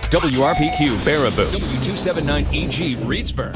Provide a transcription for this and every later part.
WRPQ Baraboo, W279EG Reedsburg.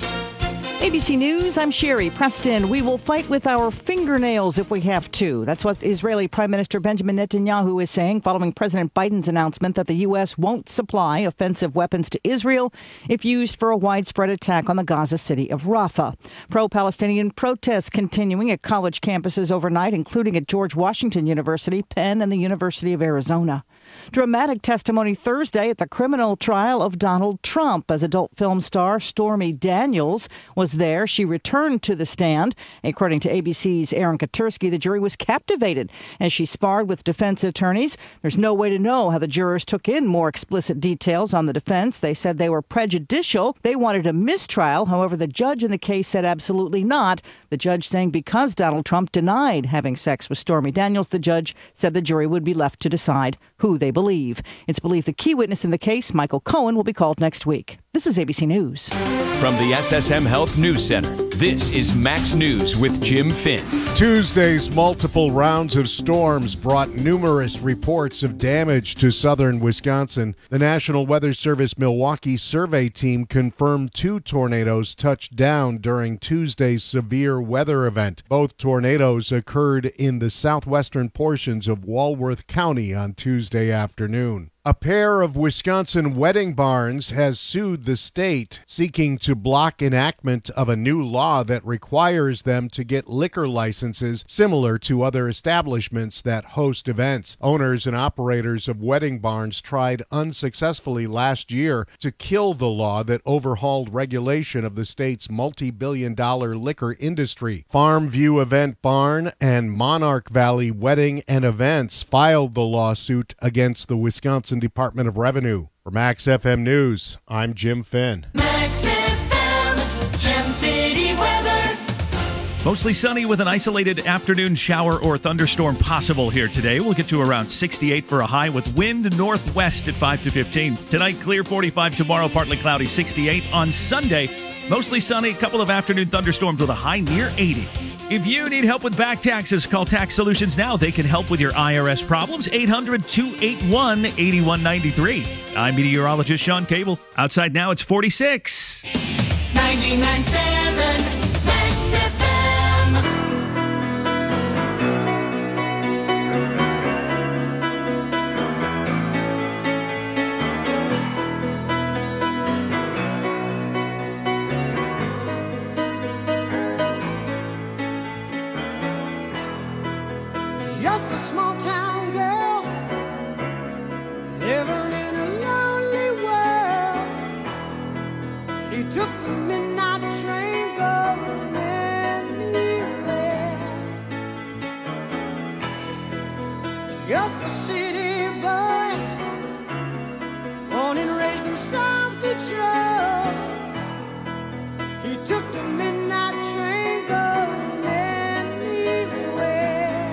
ABC News, I'm Sherry Preston. We will fight with our fingernails if we have to. That's what Israeli Prime Minister Benjamin Netanyahu is saying following President Biden's announcement that the U.S. won't supply offensive weapons to Israel if used for a widespread attack on the Gaza city of Rafah. Pro-Palestinian protests continuing at college campuses overnight, including at George Washington University, Penn, and the University of Arizona. Dramatic testimony Thursday at the criminal trial of Donald Trump as adult film star Stormy Daniels was there. She returned to the stand. According to ABC's Aaron Katursky, the jury was captivated as she sparred with defense attorneys. There's no way to know how the jurors took in more explicit details on the defense. They said they were prejudicial. They wanted a mistrial. However, the judge in the case said absolutely not. The judge saying because Donald Trump denied having sex with Stormy Daniels, the judge said the jury would be left to decide who they believe. It's believed the key witness in the case, Michael Cohen, will be called next week. This is ABC News. From the SSM Health News Center, this is Max News with Jim Finn. Tuesday's multiple rounds of storms brought numerous reports of damage to southern Wisconsin. The National Weather Service Milwaukee survey team confirmed 2 tornadoes touched down during Tuesday's severe weather event. Both tornadoes occurred in the southwestern portions of Walworth County on Tuesday afternoon. A pair of Wisconsin wedding barns has sued the state, seeking to block enactment of a new law that requires them to get liquor licenses similar to other establishments that host events. Owners and operators of wedding barns tried unsuccessfully last year to kill the law that overhauled regulation of the state's multi-billion-dollar liquor industry. Farmview Event Barn and Monarch Valley Wedding and Events filed the lawsuit against the Wisconsin Department of Revenue. For Max FM News, I'm Jim Finn. Max FM, Gem City weather. Mostly sunny with an isolated afternoon shower or thunderstorm possible here today. We'll get to around 68 for a high with wind northwest at 5 to 15. Tonight, clear 45. Tomorrow, partly cloudy 68. On Sunday, mostly sunny, a couple of afternoon thunderstorms with a high near 80. If you need help with back taxes, call Tax Solutions now. They can help with your IRS problems. 800-281-8193. I'm meteorologist Sean Cable. Outside now, it's 46. 99.7 Max FM. Just a small town girl living in a lonely world. She took the midnight train going anywhere. Just a city boy, born and raised in South Detroit. He took the midnight train going anywhere.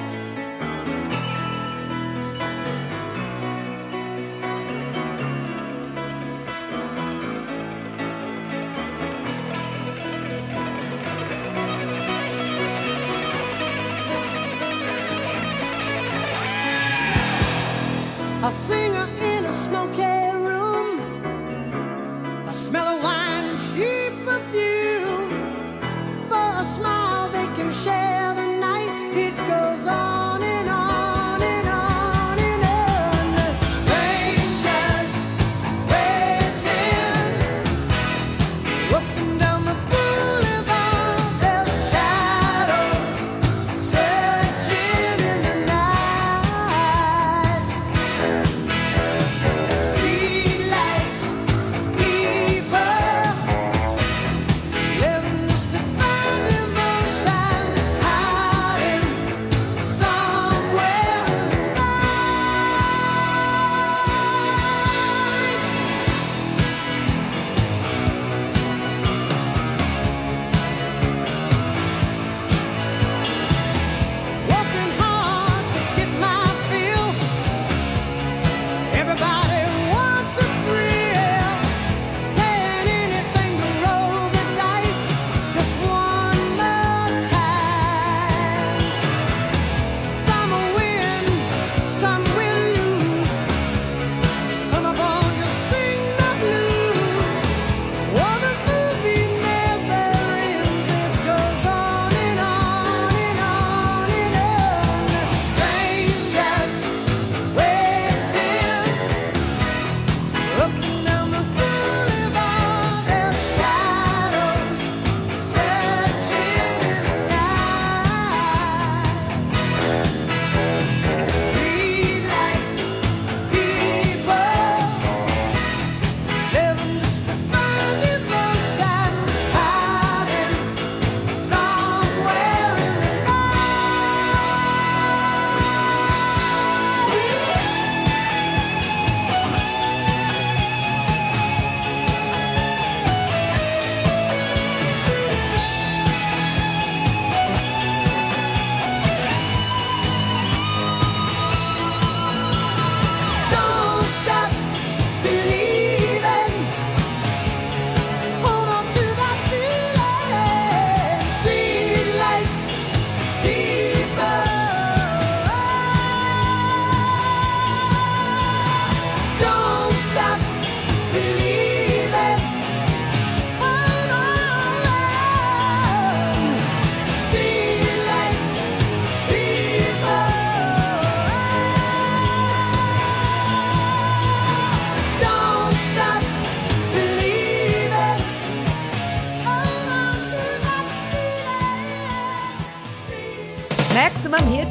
A singer in a smoky room, the smell of wine and cheap perfume. For a smile they can share the night. It goes on and on and on and on. Strangers waiting up and down the boulevard. Their shadows searching in the night. Streetlights, people living just to find emotion.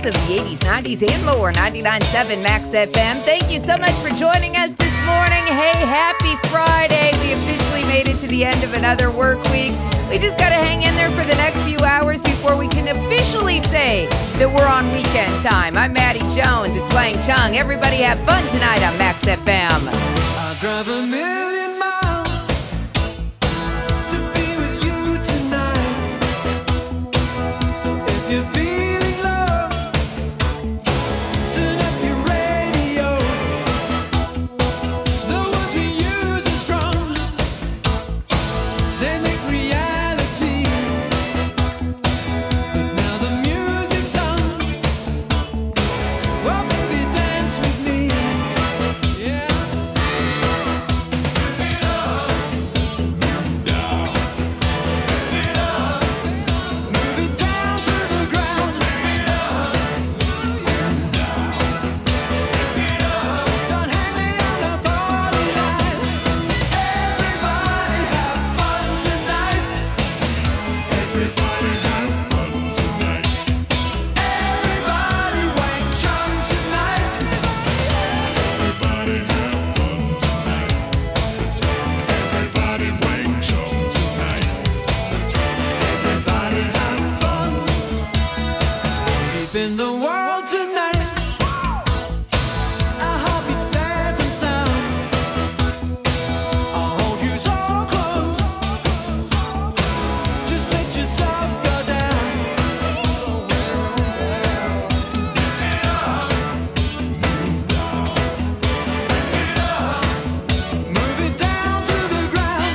hits of the 80s, 90s, and more. 99.7 Max FM. Thank you so much for joining us this morning. Hey, happy Friday. We officially made it to the end of another work week. We just got to hang in there for the next few hours before we can officially say that we're on weekend time. I'm Maddie Jones. It's Wang Chung. Everybody have fun tonight on Max FM. I drive a million miles to be with you tonight. So if you're feeling low, turn up your radio. The words we use are strong. They make reality. But now the music's on. Well, baby, dance with me. Yeah. Move it down to the ground. Don't hang me on the party line. Everybody have fun tonight. Everybody have fun tonight. Everybody Wang Chung tonight. Everybody have fun tonight. Everybody Wang Chung tonight. Everybody have fun. Deep in the world tonight. Our heartbeat safe and sound. I'll hold you so close. Just let yourself go down. Move it down to the ground.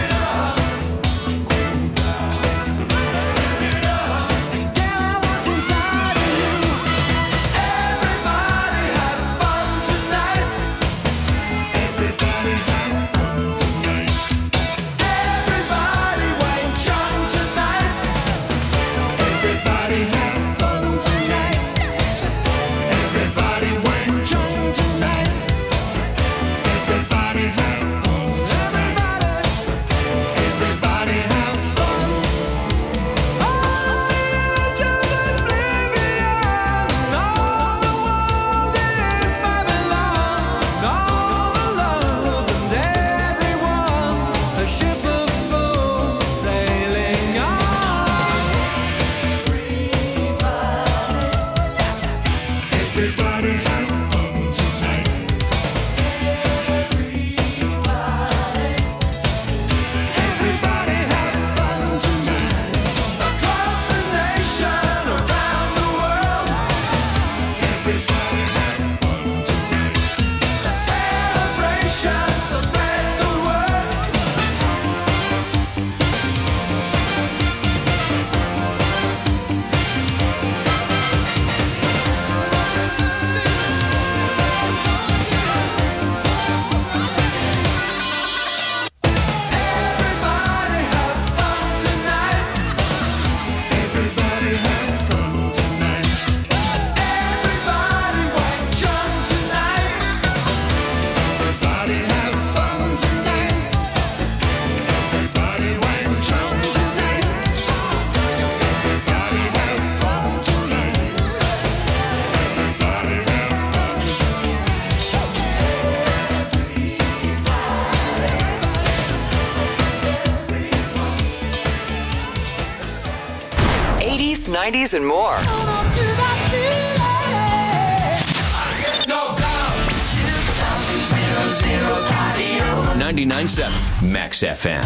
Get out what's inside of you. Everybody have fun tonight. Everybody have fun tonight. Everybody Wang Chung tonight. Everybody have fun tonight. Everybody Wang Chung tonight. Everybody have fun. Everybody have fun. Oh, you're just oblivion. All the world is Babylon. All the love and everyone. A ship of fools sailing on. Everybody have fun tonight. Everybody have fun tonight. Across the nation, around the world. Everybody have fun tonight. A celebration, so spread the word. Everybody have fun tonight. Everybody have fun tonight. Everybody Wang Chung tonight. Everybody have fun tonight. Everybody Wang Chung tonight. Everybody have fun tonight. Everybody have fun. 80s, 90s, and more. Hold on to that feeling. No doubt. 99.7 Max FM.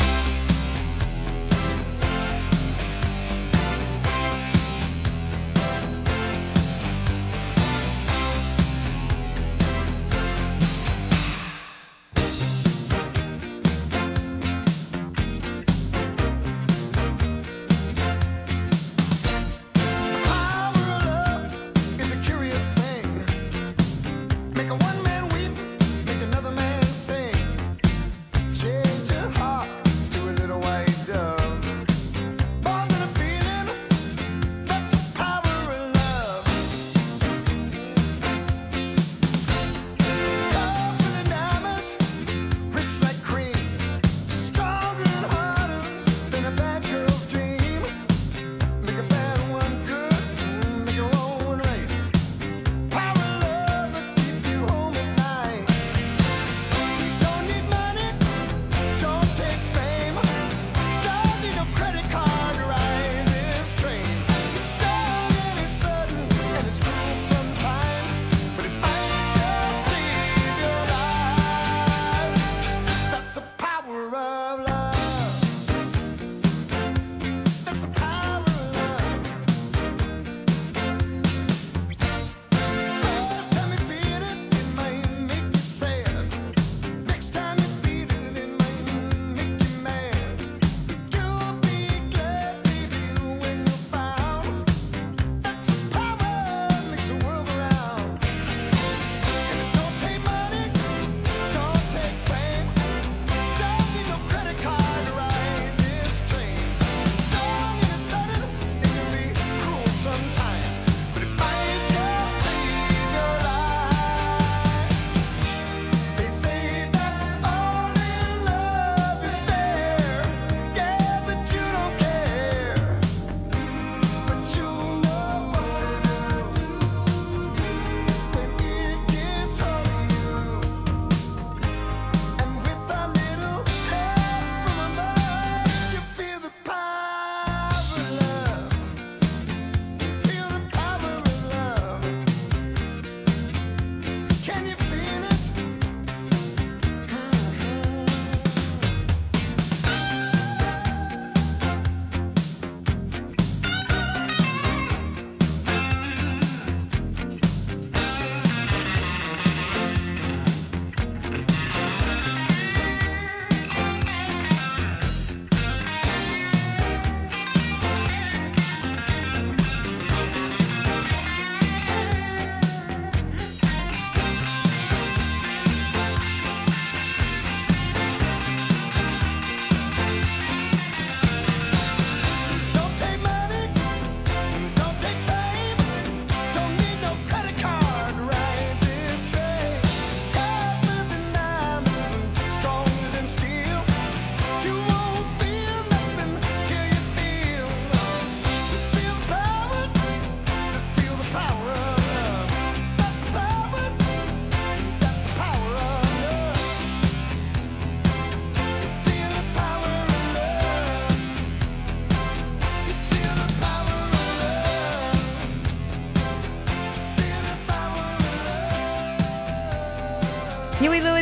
Power of love is a curious thing. Make a one man weep, make another man sing. Change your heart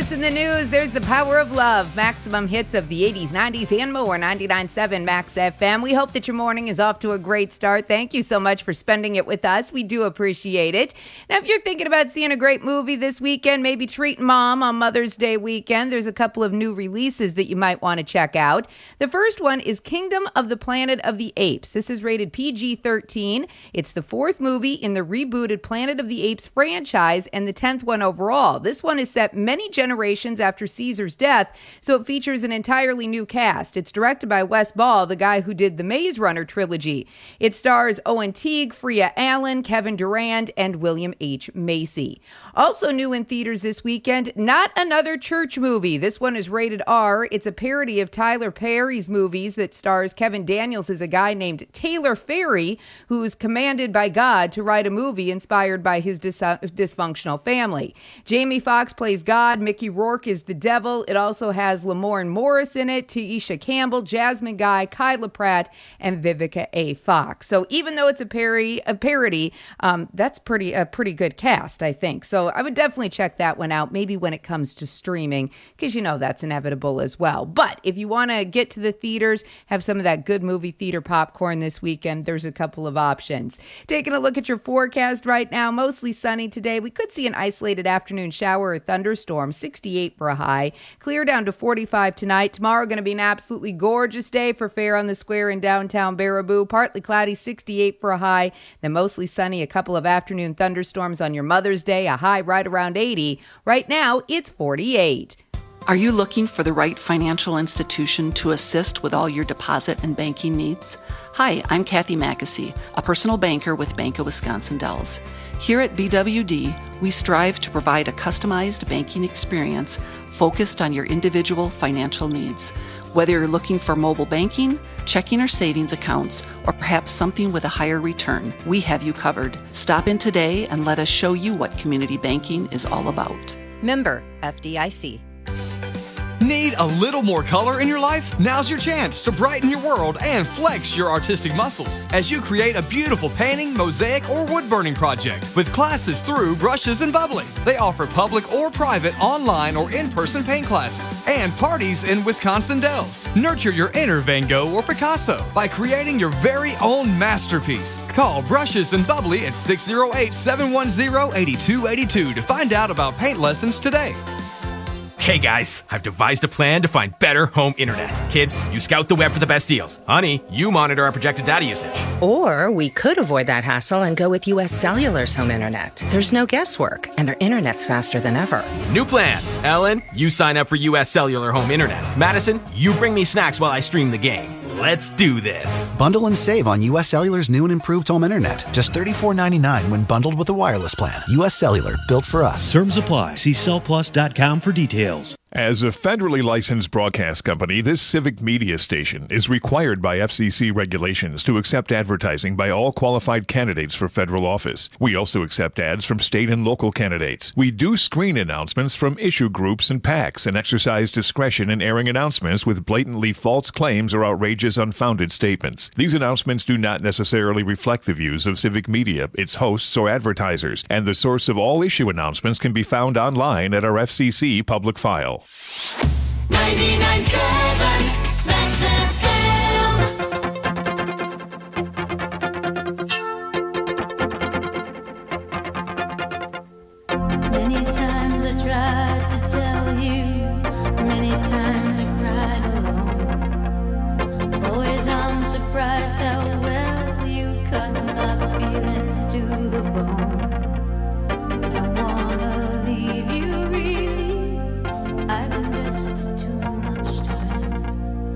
this in the news. There's the power of love. Maximum hits of the 80s, 90s, and more. 99.7 Max FM. We hope that your morning is off to a great start. Thank you so much for spending it with us. We do appreciate it. Now, if you're thinking about seeing a great movie this weekend, maybe treating mom on Mother's Day weekend, there's a couple of new releases that you might want to check out. The first one is Kingdom of the Planet of the Apes. This is rated PG-13. It's the fourth movie in the rebooted Planet of the Apes franchise and the 10th one overall. This one is set many generations after Caesar's death, so it features an entirely new cast. It's directed by Wes Ball, the guy who did the Maze Runner trilogy. It stars Owen Teague, Freya Allen, Kevin Durand, and William H. Macy. Also new in theaters this weekend, Not Another Church Movie. This one is rated R. It's a parody of Tyler Perry's movies that stars Kevin Daniels as a guy named Taylor Ferry, who's commanded by God to write a movie inspired by his dysfunctional family. Jamie Foxx plays God. Mickey Rourke is the devil. It also has Lamorne Morris in it, Taisha Campbell, Jasmine Guy, Kyla Pratt, and Vivica A. Fox. So even though it's a parody, that's a pretty good cast, I think. So I would definitely check that one out, maybe when it comes to streaming, because you know that's inevitable as well. But if you want to get to the theaters, have some of that good movie theater popcorn this weekend, there's a couple of options. Taking a look at your forecast right now, mostly sunny today. We could see an isolated afternoon shower or thunderstorm, 68 for a high. Clear down to 45 tonight. Tomorrow going to be an absolutely gorgeous day for Fair on the Square in downtown Baraboo. Partly cloudy, 68 for a high. Then mostly sunny, a couple of afternoon thunderstorms on your Mother's Day, a high right around 80. Right now, it's 48. Are you looking for the right financial institution to assist with all your deposit and banking needs? Hi, I'm Kathy Mackesy, a personal banker with Bank of Wisconsin Dells. Here at BWD, we strive to provide a customized banking experience focused on your individual financial needs. Whether you're looking for mobile banking, checking or savings accounts, or perhaps something with a higher return, we have you covered. Stop in today and let us show you what community banking is all about. Member FDIC. Need a little more color in your life? Now's your chance to brighten your world and flex your artistic muscles as you create a beautiful painting, mosaic, or wood burning project with classes through Brushes and Bubbly. They offer public or private, online or in-person paint classes and parties in Wisconsin Dells. Nurture your inner Van Gogh or Picasso by creating your very own masterpiece. Call Brushes and Bubbly at 608-710-8282 to find out about paint lessons today. Hey guys, I've devised a plan to find better home internet. Kids, you scout the web for the best deals. Honey, you monitor our projected data usage. Or we could avoid that hassle and go with U.S. Cellular's home internet. There's no guesswork, and their internet's faster than ever. New plan. Ellen, you sign up for U.S. Cellular home internet. Madison, you bring me snacks while I stream the game. Let's do this. Bundle and save on U.S. Cellular's new and improved home internet. Just $34.99 when bundled with a wireless plan. U.S. Cellular, built for us. Terms apply. See cellplus.com for details. As a federally licensed broadcast company, this civic media station is required by FCC regulations to accept advertising by all qualified candidates for federal office. We also accept ads from state and local candidates. We do screen announcements from issue groups and PACs and exercise discretion in airing announcements with blatantly false claims or outrageous, unfounded statements. These announcements do not necessarily reflect the views of civic media, its hosts, or advertisers, and the source of all issue announcements can be found online at our FCC public file. 99.7 Max FM. Many times I tried to tell you, many times I cried alone. Always I'm surprised how well you cut my feelings to the bone. Don't wanna leave you, really. I've invested too much time.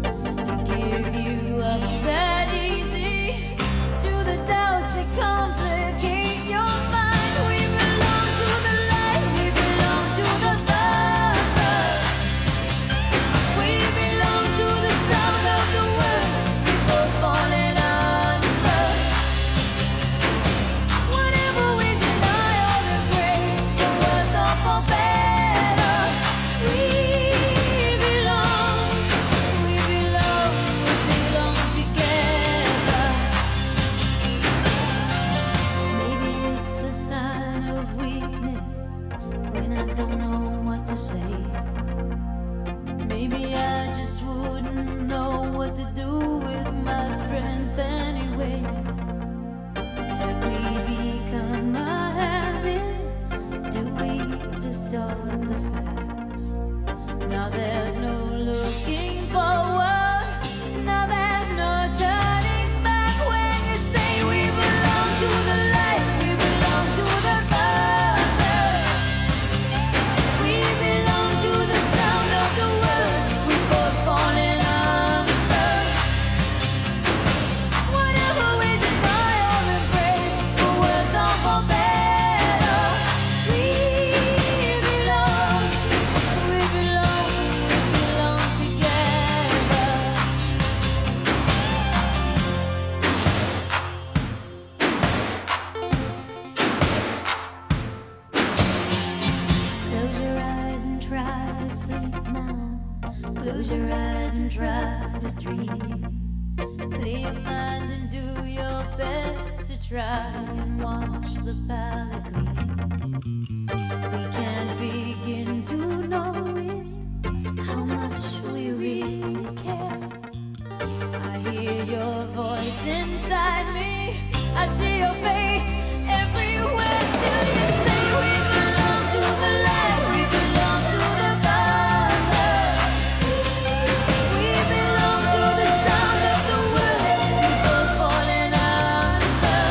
eyes and try to dream. Clear your mind and do your best to try and watch the palette gleam. We can't begin to know it, how much we really care. I hear your voice inside me, I see your face everywhere. Still you say we belong to the light, we belong to the Father. We belong to the sound of the words before falling under.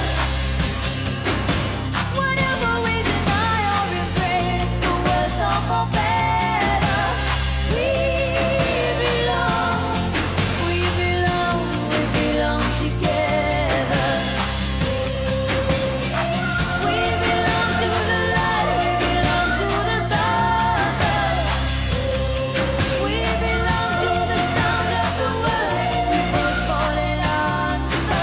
Whatever we deny or embrace, for worse or for better, we belong together. We belong to the light, we belong to the Father. We belong to the sound of the words before falling under.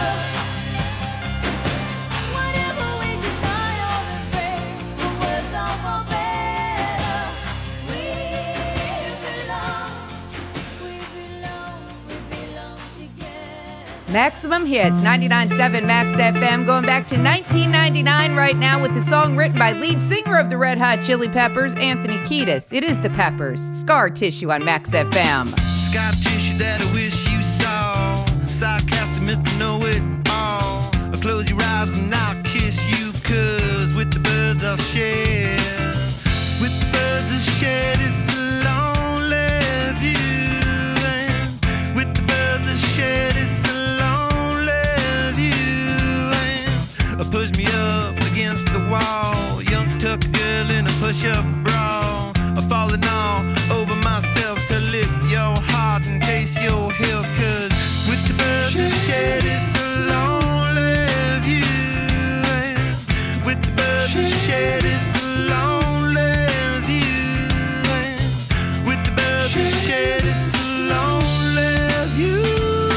Whatever we deny or embrace, for worse or for better, we belong together. Maximum Hits, 99.7 Max FM, going back to 1999 right now with the song written by lead singer of the Red Hot Chili Peppers, Anthony Kiedis. It is the Peppers, Scar Tissue on Max FM. Scar tissue that I wish you saw. Sarcastic Mr. Know-It-All. I'll close your eyes and I'll kiss you, 'cause with the birds I'll share. With the birds I'll share this lonely view. And with the birds I'll share this lonely view. And push me up against the wall. Young tuck girl in a push-up bra. I'm falling all over myself to lift your heart and taste your health. 'Cause with the birds I share this lonely view. And with the birds I share this lonely view. And with the birds I share this lonely view.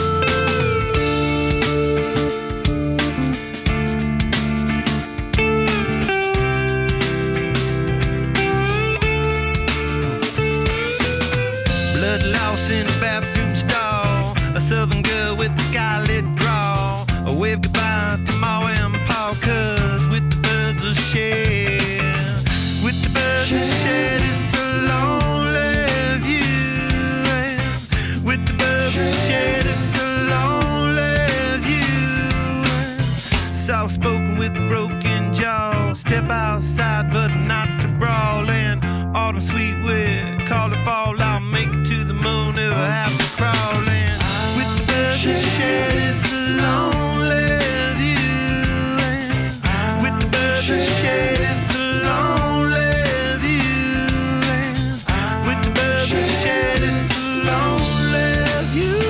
Blood loss in a bathroom stall. A southern girl with a scarlet draw. A wave goodbye to Ma and Pa, 'cause with the birds I share. With the birds I share this lonely view. And with the birds I share this lonely view. Soft spoken with a broken jaw. Step outside but not to brawl. And autumn sweet with call it fall. I'll make it to the moon if I have to crawl. And with the birds I share this lonely view. And with the birds I share this lonely view. And with the birds I share this lonely view.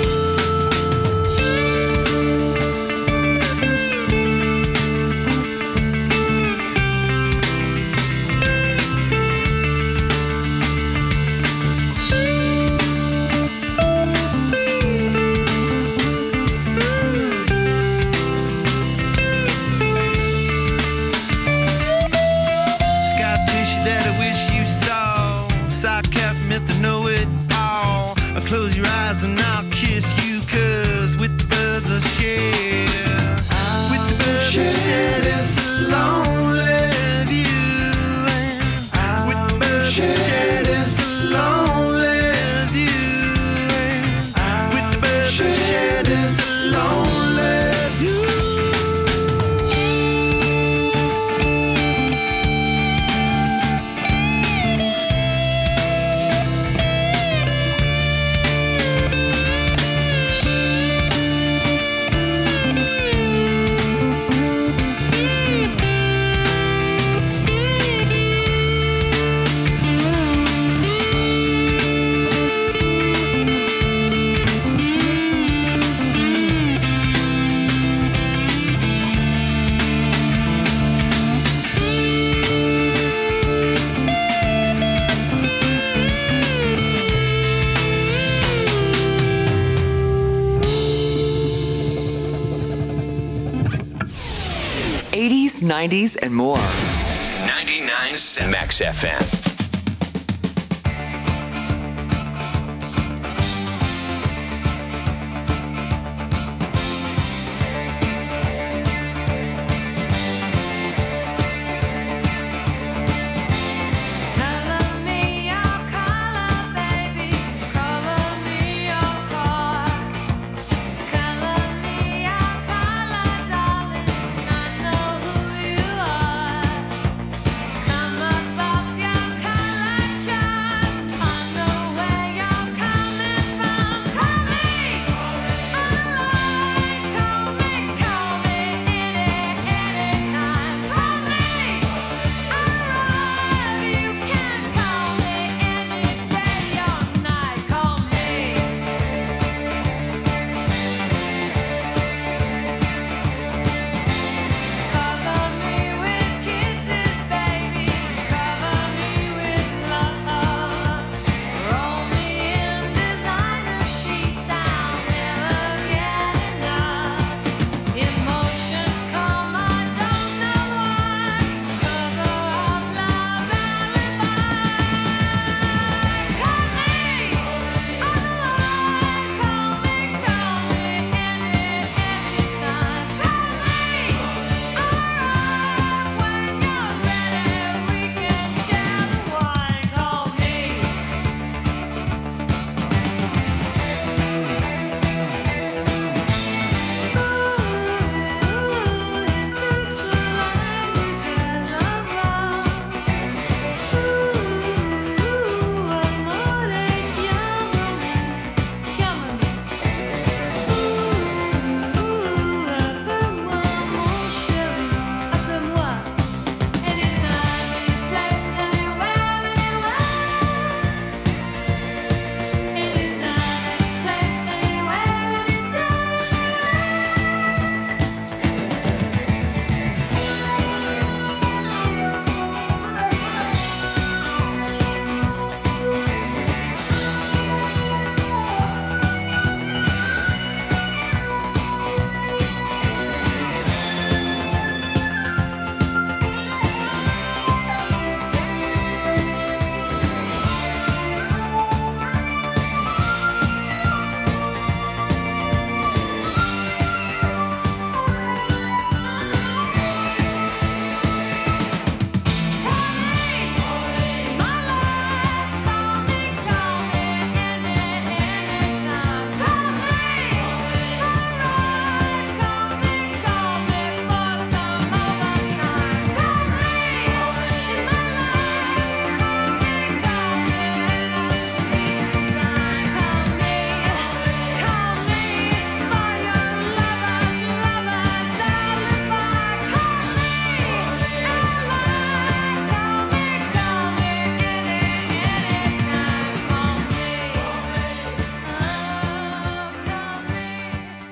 Scar tissue that I wish you saw. Sarcastic Mr. Know-It-All. I'll close your eyes and I'll kiss you, 'cause with the birds I share. With the birds I share this lonely view. And with the birds I share this lonely view. And with the birds I share this lonely view. '80s, '90s, and more. 99.7 Max FM.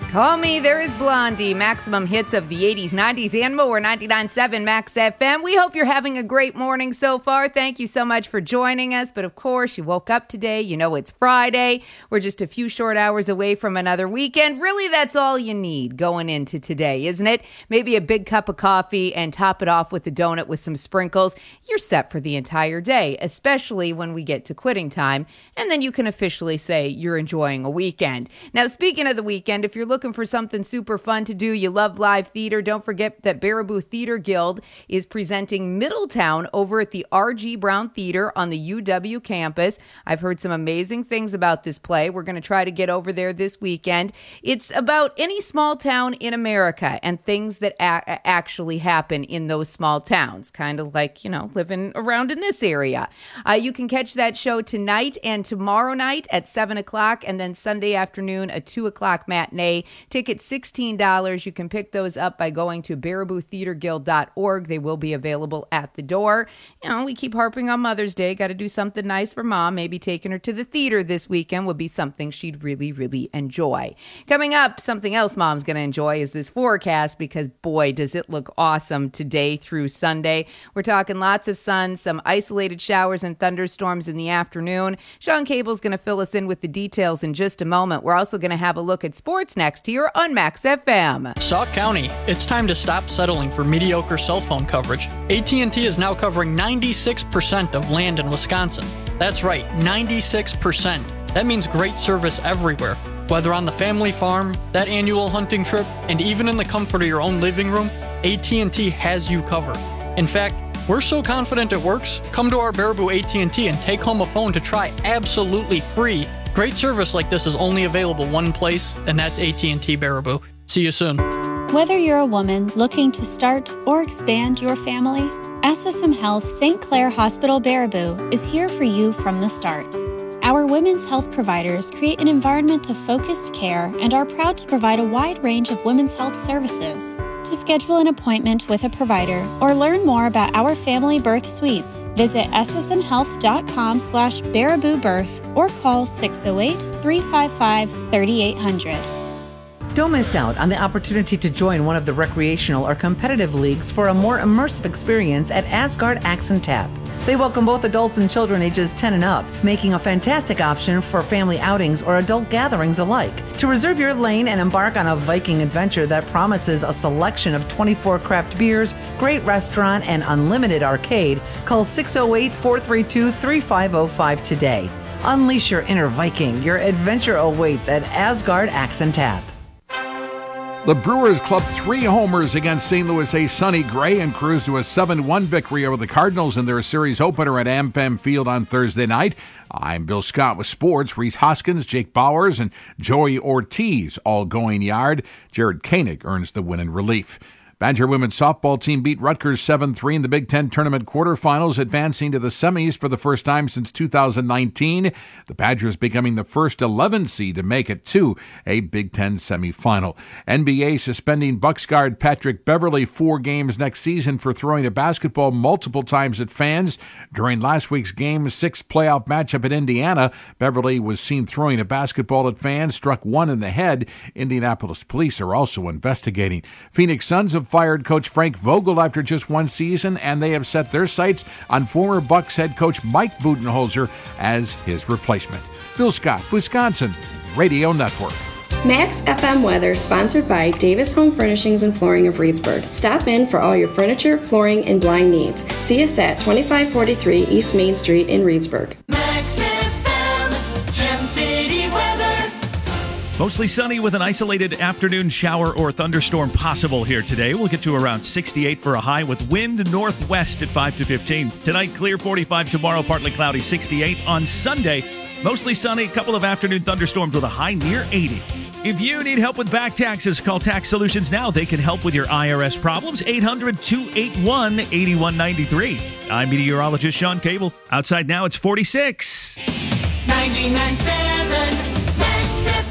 Call me, there is Blondie. Maximum hits of the 80s, 90s, and more. 99.7 Max FM. We hope you're having a great morning so far. Thank you so much for joining us. But of course, you woke up today. You know it's Friday. We're just a few short hours away from another weekend. Really, that's all you need going into today, isn't it? Maybe a big cup of coffee and top it off with a donut with some sprinkles. You're set for the entire day, especially when we get to quitting time. And then you can officially say you're enjoying a weekend. Now, speaking of the weekend, if you're looking for something super fun to do, you love live theater, don't forget that Baraboo Theater Guild is presenting Middletown over at the R.G. Brown Theater on the UW campus. I've heard some amazing things about this play. We're going to try to get over there this weekend. It's about any small town in America and things that actually happen in those small towns, kind of like, living around in this area. You can catch that show tonight and tomorrow night at 7 o'clock, and then Sunday afternoon, a 2 o'clock matinee. Tickets $16. You can pick those up by going to barabootheaterguild.org. They will be available at the door. We keep harping on Mother's Day. Got to do something nice for Mom. Maybe taking her to the theater this weekend would be something she'd really, really enjoy. Coming up, something else Mom's going to enjoy is this forecast, because boy, does it look awesome today through Sunday. We're talking lots of sun, some isolated showers and thunderstorms in the afternoon. Sean Cable's going to fill us in with the details in just a moment. We're also going to have a look at sports next here on Max FM. Sauk County, it's time to stop settling for mediocre cell phone coverage. AT&T is now covering 96% of land in Wisconsin. That's right, 96%. That means great service everywhere. Whether on the family farm, that annual hunting trip, and even in the comfort of your own living room, AT&T has you covered. In fact, we're so confident it works, come to our Baraboo AT&T and take home a phone to try absolutely free. Great service like this is only available one place, and that's AT&T Baraboo. See you soon. Whether you're a woman looking to start or expand your family, SSM Health St. Clair Hospital Baraboo is here for you from the start. Our women's health providers create an environment of focused care and are proud to provide a wide range of women's health services. To schedule an appointment with a provider or learn more about our family birth suites, visit ssmhealth.com/Baraboobirth or call 608-355-3800. Don't miss out on the opportunity to join one of the recreational or competitive leagues for a more immersive experience at Asgard Axe and Tap. They welcome both adults and children ages 10 and up, making a fantastic option for family outings or adult gatherings alike. To reserve your lane and embark on a Viking adventure that promises a selection of 24 craft beers, great restaurant, and unlimited arcade, call 608-432-3505 today. Unleash your inner Viking. Your adventure awaits at Asgard Axe and Tap. The Brewers clubbed 3 homers against St. Louis ace Sonny Gray and cruised to a 7-1 victory over the Cardinals in their series opener at AmFam Field on Thursday night. I'm Bill Scott with sports. Reese Hoskins, Jake Bowers, and Joey Ortiz all going yard. Jared Koenig earns the win in relief. Badger women's softball team beat Rutgers 7-3 in the Big Ten tournament quarterfinals, advancing to the semis for the first time since 2019. The Badgers becoming the first 11 seed to make it to a Big Ten semifinal. NBA suspending Bucks guard Patrick Beverley 4 games next season for throwing a basketball multiple times at fans. During last week's Game 6 playoff matchup at Indiana, Beverley was seen throwing a basketball at fans, struck one in the head. Indianapolis police are also investigating. Phoenix Suns have fired coach Frank Vogel after just 1 season, and they have set their sights on former Bucks head coach Mike Budenholzer as his replacement. Bill Scott, Wisconsin Radio Network. Max FM weather sponsored by Davis Home Furnishings and Flooring of Reedsburg. Stop in for all your furniture, flooring, and blind needs. See us at 2543 East Main Street in Reedsburg. Max FM, Gem City weather. Mostly sunny with an isolated afternoon shower or thunderstorm possible here today. We'll get to around 68 for a high with wind northwest at 5 to 15. Tonight, clear 45. Tomorrow, partly cloudy 68. On Sunday, mostly sunny, a couple of afternoon thunderstorms with a high near 80. If you need help with back taxes, call Tax Solutions now. They can help with your IRS problems. 800-281-8193. I'm meteorologist Sean Cable. Outside now, it's 46. 99.7 Max FM.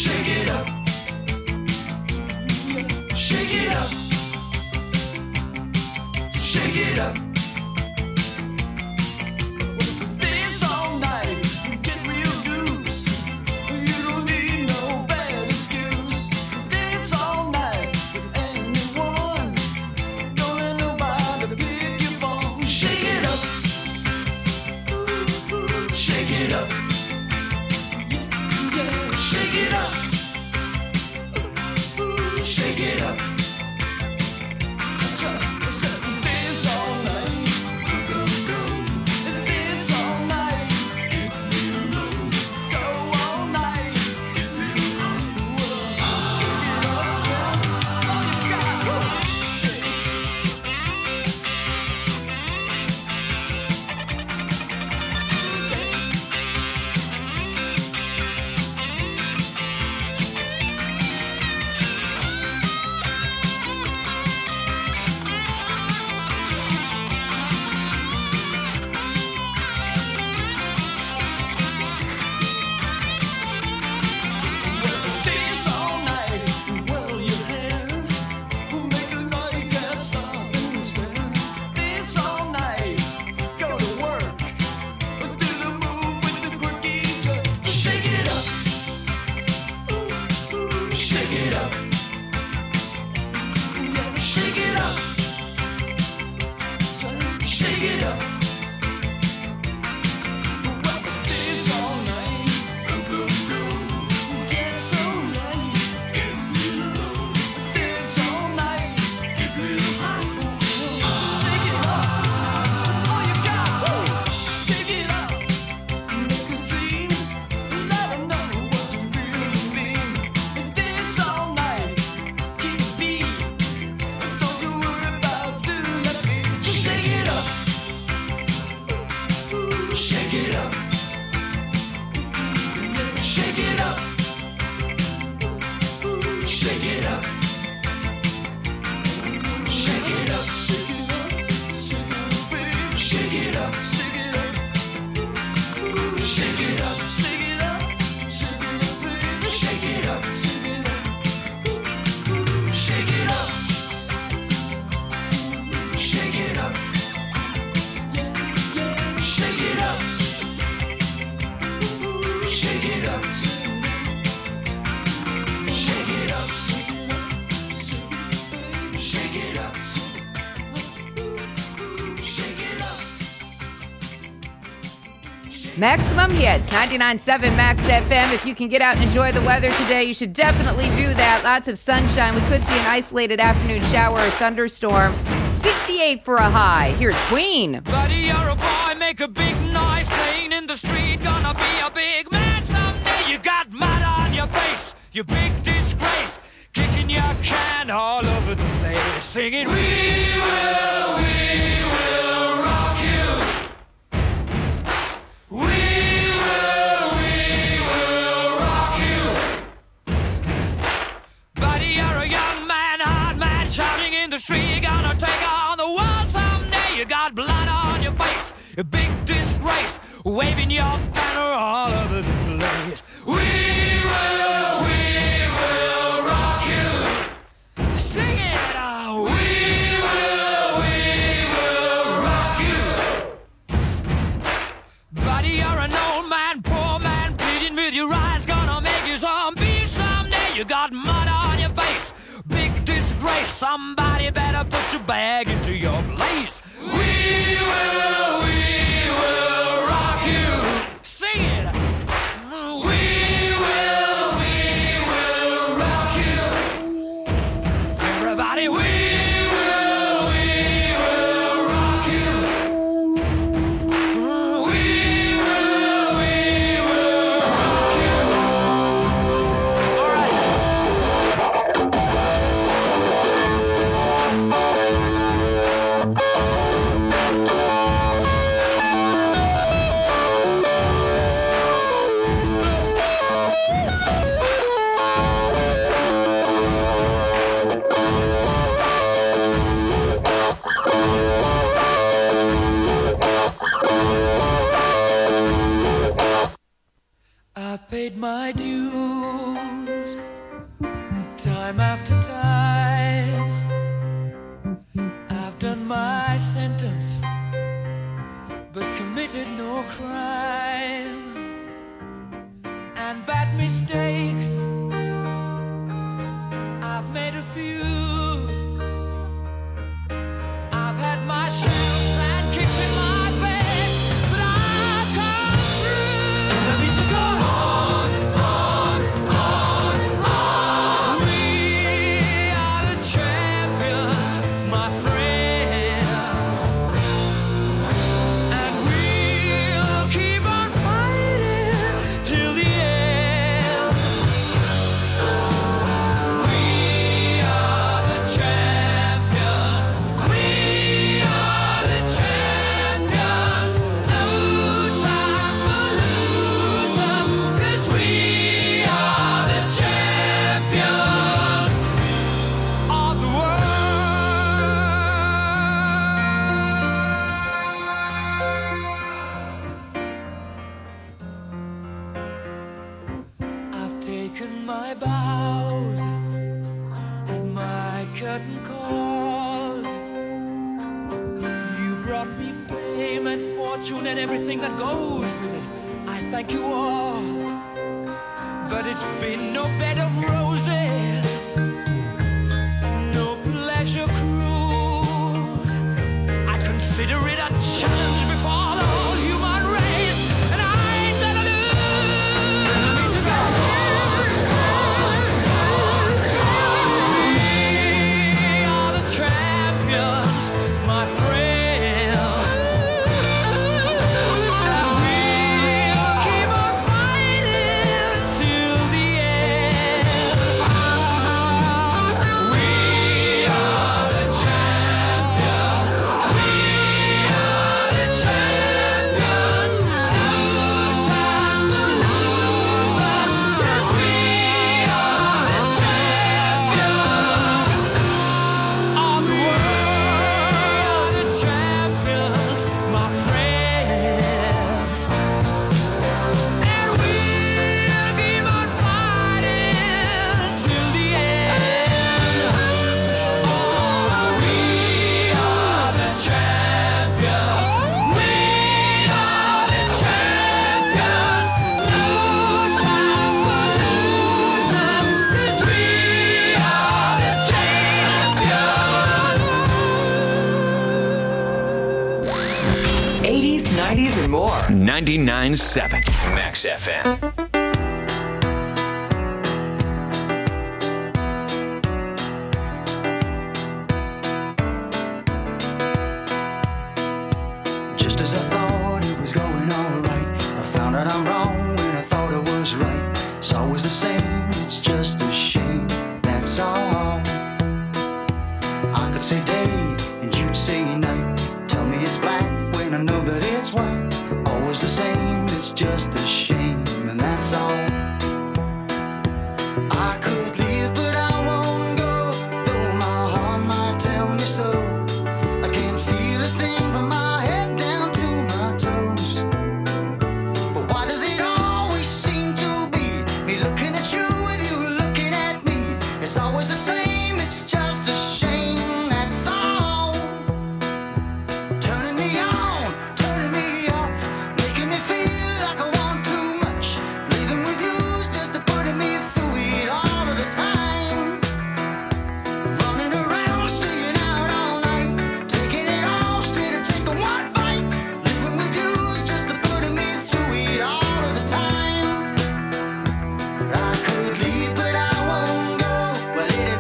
Shake it up. Shake it up. Shake it up. Dance all night, get real loose. You don't need no bad excuse. Dance all night with anyone. Don't let nobody pick your phone. Shake it up. Shake it up. Yeah, shake it up. Shake it up. Dance all night. Dance all night. Go all night. Shake it up. All you got. Dance all night, whirl your hair. Make the night can't stop and stare. Dance all night, go to work. Do the move with the quirky jerk. Shake it up. Shake it up. Yeah, shake it up. Shake it up. Dance all night. Get so nice. Dance all night. Shake it up. All you got. Shake it up. Make a scene. Let 'em know what you really mean. Dance all night. Keep the beat. Don't you worry about doing that beat. Shake it up. Shake it up. Shake it up. Shake it up. Shake it up. Shake it up. Shake it up. Shake it up. Shake it up. Shake it up, baby. Shake it up. Shake it up. Shake it up. Shake it up. Shake it up. Shake it up. Shake it up. Shake it up. Maximum Hits, 99.7 Max FM. If you can get out and enjoy the weather today, you should definitely do that. Lots of sunshine. We could see an isolated afternoon shower or thunderstorm. 68 for a high. Here's Queen. Buddy, you're a boy, make a big noise, playing in the street, gonna be a big man someday. You got mud on your face, you big disgrace, kicking your can all over the place, singing, we will rock you. We will rock you. Buddy, you're a young man, hard man, shouting in the street, gonna take on the world someday. You got blood on your face, a big disgrace, waving your banner all over the place. We will rock you. Sing it out. We will rock you. Buddy, you're an old man, poor man, pleading with your eyes, gonna make you zombie someday. You got mud on your face, big disgrace. Somebody better put your bag into your place. We will rock you. Sing it. We will rock you. Everybody, we will rock you. We will rock you. All right. Time after time, I've done my sentence, but committed no crime. And bad mistakes, I've made a few. I've had my shells and kicks in my face, but I've come through. I need to go on, on, on, on. We are the champions, my friends, and we'll keep on fighting till the end. We are the champions. We are the champions. No time for losers, 'cause we are the champions of the world. I've taken my bows and my curtain calls. You brought me fame and fortune and everything that goes with it. I thank you all, but it's been no bed of roses, no pleasure cruise. I consider it a challenge before the whole human race, and I ain't gonna lose. We are the champions, my friends, and we'll keep on fighting till the end. We are the champions. We are the champions. No time for losers, 'cause we are the champions of the world. The champions, my friends, and we'll keep on fighting till the end. Oh, we are the champions. We are the champions. No time for losers, 'cause we are the champions. 80s, 90s, and more. 99.7 Max FM. Just as I thought it was going all right, I found out I'm wrong when I thought I was right. It's always the same, it's just a shame, that's all. I could say day and you'd say night. Tell me it's black when I know that it's white. Always the same, it's just a shame, and that's all. I could leave, but I won't go, though my heart might tell me so. I can't feel a thing from my head down to my toes. But why does it always seem to be me looking at you with you looking at me? It's always the same, it's just a shame, that's all. Turning me on, turning me off, making me feel like I want too much. Leaving with you's just putting me through it all of the time. Running around, staying out all night, taking it all straight or taking one bite. Living with you's just putting me through it all of the time. But I could leave, but I won't go. Well, it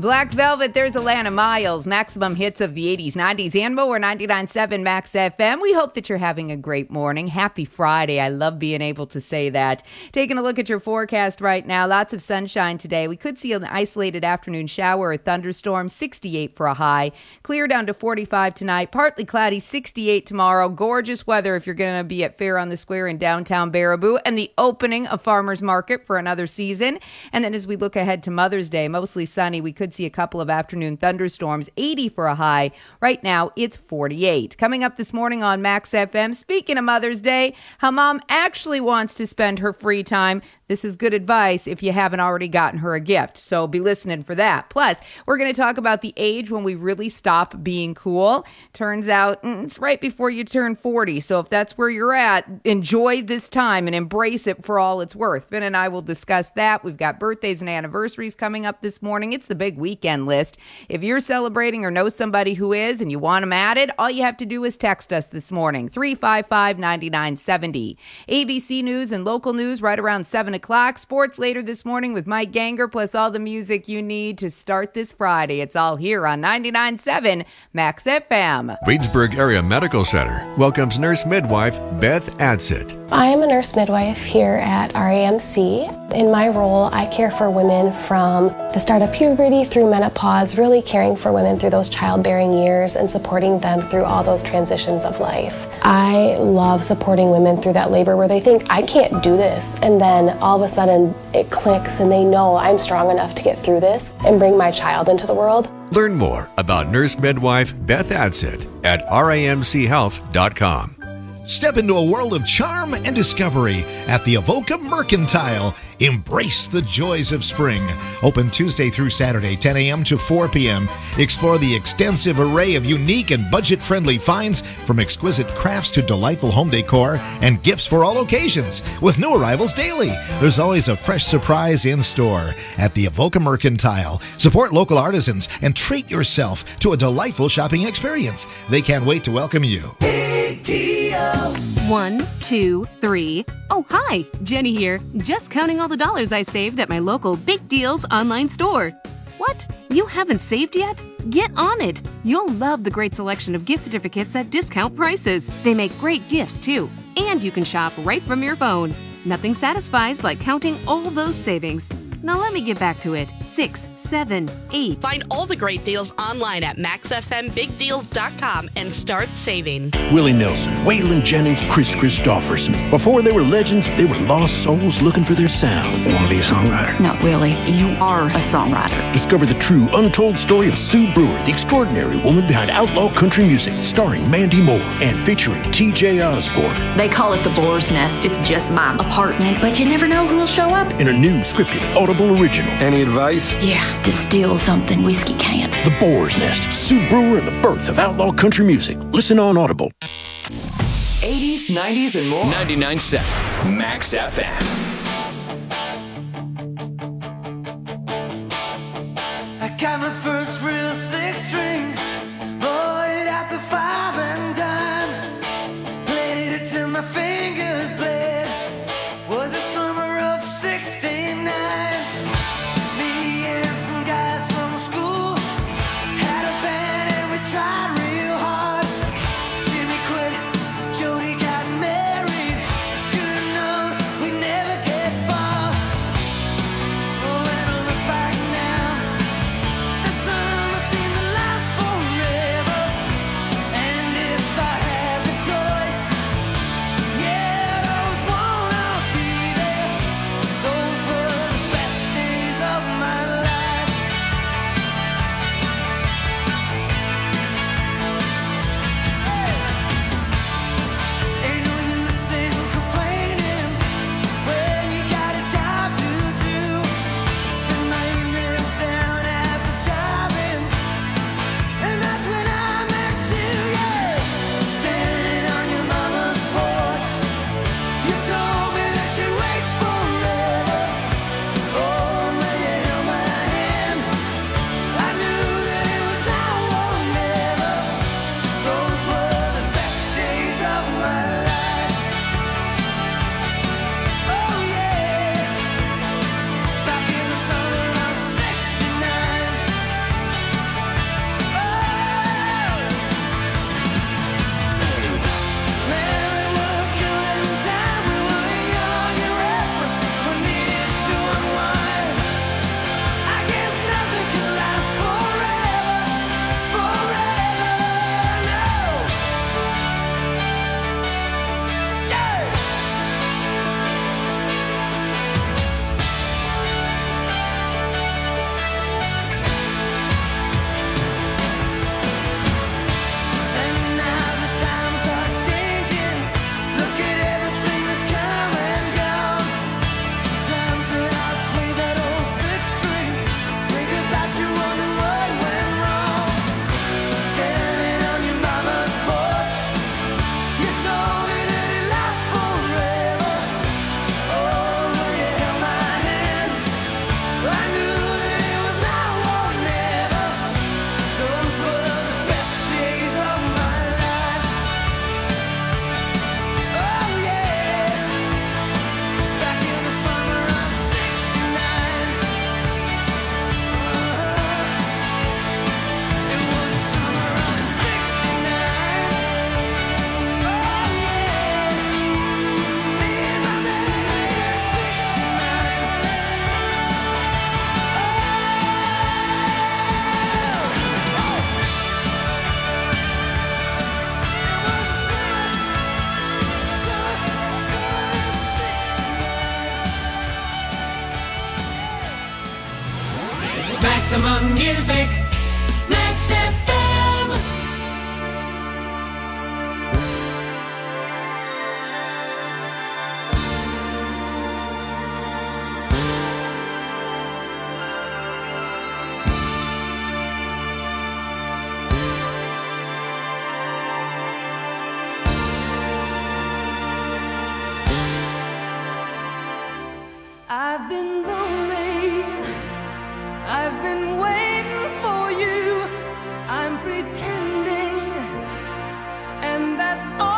Black Velvet, there's Alana Miles. Maximum hits of the 80s, 90s, and more. 99.7 Max FM. We hope that you're having a great morning. Happy Friday. I love being able to say that. Taking a look at your forecast right now. Lots of sunshine today. We could see an isolated afternoon shower or thunderstorm. 68 for a high. Clear down to 45 tonight. Partly cloudy. 68 tomorrow. Gorgeous weather if you're going to be at Fair on the Square in downtown Baraboo. And the opening of Farmers Market for another season. And then as we look ahead to Mother's Day, mostly sunny. We could see a couple of afternoon thunderstorms, 80 for a high. Right now, it's 48. Coming up this morning on Max FM, speaking of Mother's Day, how mom actually wants to spend her free time. This is good advice if you haven't already gotten her a gift, so be listening for that. Plus, we're going to talk about the age when we really stop being cool. Turns out it's right before you turn 40, so if that's where you're at, enjoy this time and embrace it for all it's worth. Ben and I will discuss that. We've got birthdays and anniversaries coming up this morning. It's the big weekend list. If you're celebrating or know somebody who is and you want them added, all you have to do is text us this morning, 355-9970. ABC News and local news right around 7 o'clock. Sports later this morning with Mike Ganger, plus all the music you need to start this Friday. It's all here on 99.7 Max FM. Reedsburg Area Medical Center welcomes nurse midwife Beth Adsit. I am a nurse midwife here at RAMC. In my role, I care for women from the start of puberty through menopause, really caring for women through those childbearing years and supporting them through all those transitions of life. I love supporting women through that labor where they think, I can't do this, and then all of a sudden it clicks and they know I'm strong enough to get through this and bring my child into the world. Learn more about nurse midwife Beth Adsit at ramchealth.com. Step into a world of charm and discovery at the Avoca Mercantile. Embrace the joys of spring. Open Tuesday through Saturday, 10 a.m. to 4 p.m. Explore the extensive array of unique and budget-friendly finds, from exquisite crafts to delightful home decor and gifts for all occasions. With new arrivals daily, there's always a fresh surprise in store at the Avoca Mercantile. Support local artisans and treat yourself to a delightful shopping experience. They can't wait to welcome you. Big deals. 1, 2, 3. Oh, hi, Jenny here. Just counting all the dollars I saved at my local Big Deals online store. What? You haven't saved yet? Get on it. You'll love the great selection of gift certificates at discount prices. They make great gifts, too. And you can shop right from your phone. Nothing satisfies like counting all those savings. Now let me get back to it. 6, 7, 8. Find all the great deals online at maxfmbigdeals.com and start saving. Willie Nelson, Waylon Jennings, Chris Christopherson. Before they were legends, they were lost souls looking for their sound. You want to be a songwriter? No, Willie, you are a songwriter. Discover the true, untold story of Sue Brewer, the extraordinary woman behind outlaw country music, starring Mandy Moore and featuring T.J. Osborne. They call it the Boar's Nest. It's just my apartment, but you never know who'll show up. In a new scripted Audible original. Any advice? Yeah, distill something whiskey can't. The Boar's Nest, Sue Brewer and the birth of outlaw country music. Listen on Audible. 80s, 90s, and more. 99.7 Max FM. I got my first real six-string, bought it at the 5 and dime, played it till my fingers bled. Was the summer of '69. Me and some guys from school had a band and we tried real hard. Jimmy quit, Jody got married. I should've known we never got Maximum music, Max FM. I've been lonely, I've been waiting for you, I'm pretending, and that's all